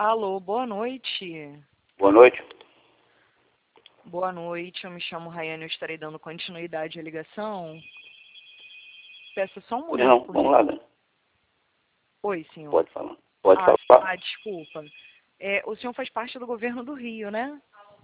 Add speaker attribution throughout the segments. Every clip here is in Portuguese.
Speaker 1: Alô, boa noite.
Speaker 2: Boa noite.
Speaker 1: Boa noite, eu me chamo Rayane, eu estarei dando continuidade à ligação. Peço só um momento.
Speaker 2: Não, vamos lá, né?
Speaker 1: Oi, senhor.
Speaker 2: Pode falar. Pode falar.
Speaker 1: Desculpa. O senhor faz parte do governo do Rio, né?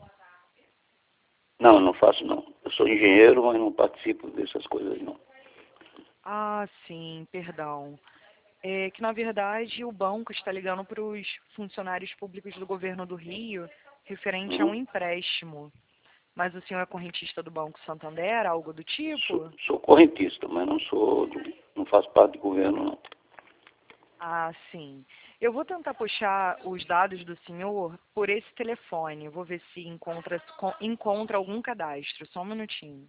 Speaker 2: Não, não faço não. Eu sou engenheiro, mas não participo dessas coisas não.
Speaker 1: Ah, sim, perdão. É que, na verdade, o banco está ligando para os funcionários públicos do governo do Rio referente a um empréstimo. Mas o senhor é correntista do Banco Santander, algo do tipo?
Speaker 2: Sou correntista, mas não faço parte do governo não.
Speaker 1: Ah, sim. Eu vou tentar puxar os dados do senhor por esse telefone. Eu vou ver se encontra algum cadastro. Só um minutinho.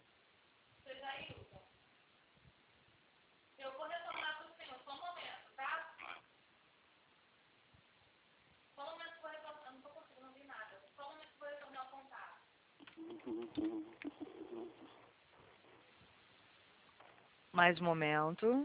Speaker 1: Mais um momento.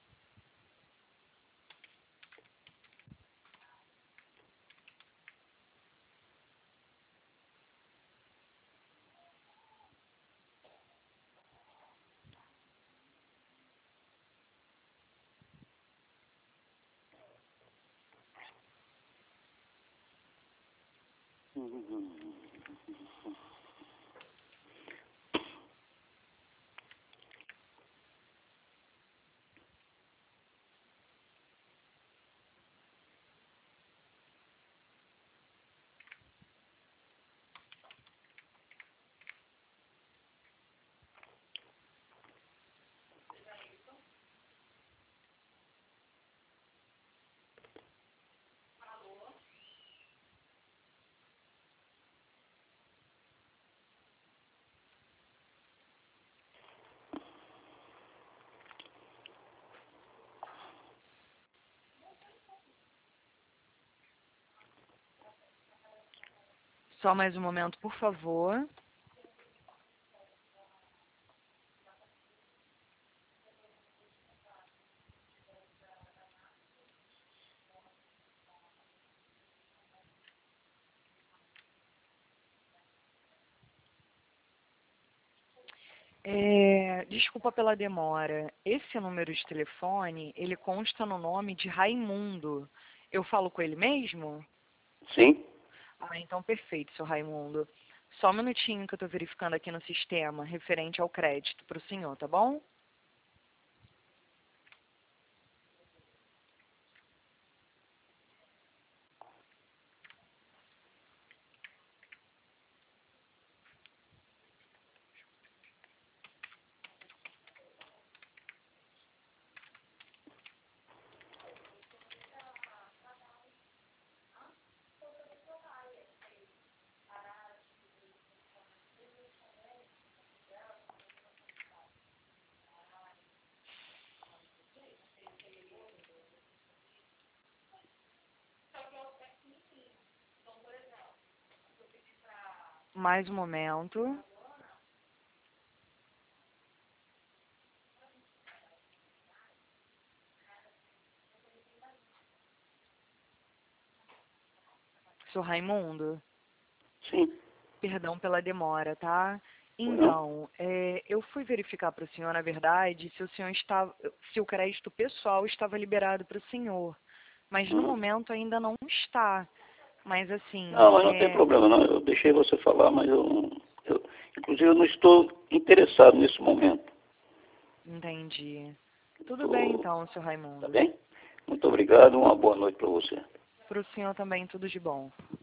Speaker 1: Só mais um momento, por favor. Desculpa pela demora. Esse número de telefone, ele consta no nome de Raimundo. Eu falo com ele mesmo?
Speaker 2: Sim?
Speaker 1: Ah, então perfeito, seu Raimundo. Só um minutinho que eu estou verificando aqui no sistema, referente ao crédito para o senhor, tá bom? Mais um momento. Seu Raimundo,
Speaker 2: Sim.
Speaker 1: perdão pela demora, tá? Então, eu fui verificar para o senhor, na verdade, se o crédito pessoal estava liberado para o senhor. Mas no momento ainda não está. Mas assim.
Speaker 2: Não, mas não tem problema não. Eu deixei você falar, mas inclusive eu não estou interessado nesse momento.
Speaker 1: Entendi. Tudo bem então, seu Raimundo.
Speaker 2: Tá bem? Muito obrigado, uma boa noite para você.
Speaker 1: Para o senhor também, tudo de bom.